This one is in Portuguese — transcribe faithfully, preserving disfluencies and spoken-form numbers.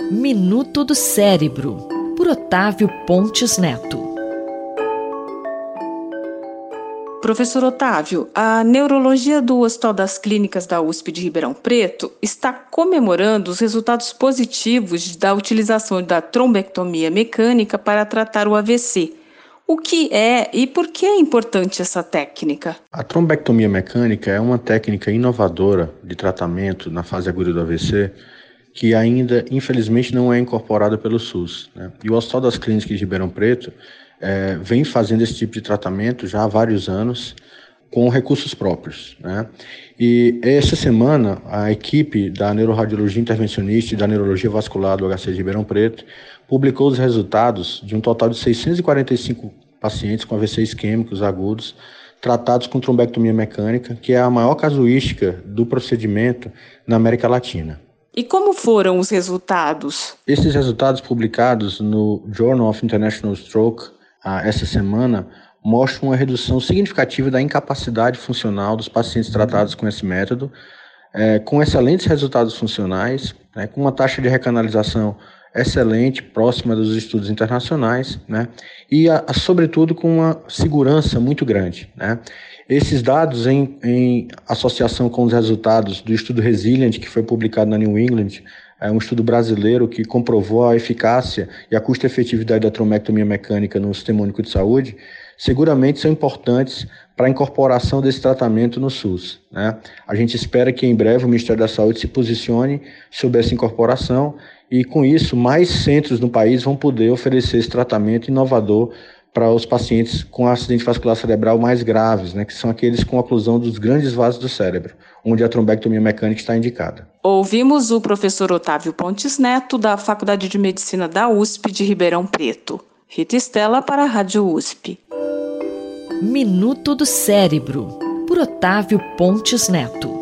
Minuto do Cérebro, por Otávio Pontes Neto. Professor Otávio, a neurologia do Hospital das Clínicas da U S P de Ribeirão Preto está comemorando os resultados positivos da utilização da trombectomia mecânica para tratar o A V C. O que é e por que é importante essa técnica? A trombectomia mecânica é uma técnica inovadora de tratamento na fase aguda do A V C que ainda, infelizmente, não é incorporada pelo SUS, né? E o Hospital das Clínicas de Ribeirão Preto é, vem fazendo esse tipo de tratamento já há vários anos com recursos próprios, né? E essa semana, a equipe da Neuroradiologia Intervencionista e da Neurologia Vascular do H C de Ribeirão Preto publicou os resultados de um total de seiscentos e quarenta e cinco pacientes com A V C isquêmicos agudos tratados com trombectomia mecânica, que é a maior casuística do procedimento na América Latina. E como foram os resultados? Esses resultados publicados no Journal of International Stroke ah, essa semana mostram uma redução significativa da incapacidade funcional dos pacientes tratados com esse método, eh, com excelentes resultados funcionais, né, com uma taxa de recanalização excelente, próxima dos estudos internacionais, né, e, a, a, sobretudo, com uma segurança muito grande, né. Esses dados, em, em associação com os resultados do estudo Resilient, que foi publicado na New England, é um estudo brasileiro que comprovou a eficácia e a custo-efetividade da trombectomia mecânica no Sistema Único de Saúde, seguramente são importantes para a incorporação desse tratamento no SUS, né? A gente espera que em breve o Ministério da Saúde se posicione sobre essa incorporação e, com isso, mais centros no país vão poder oferecer esse tratamento inovador para os pacientes com acidente vascular cerebral mais graves, né, que são aqueles com oclusão dos grandes vasos do cérebro, onde a trombectomia mecânica está indicada. Ouvimos o professor Otávio Pontes Neto, da Faculdade de Medicina da U S P de Ribeirão Preto. Rita Estela para a Rádio U S P. Minuto do Cérebro, por Otávio Pontes Neto.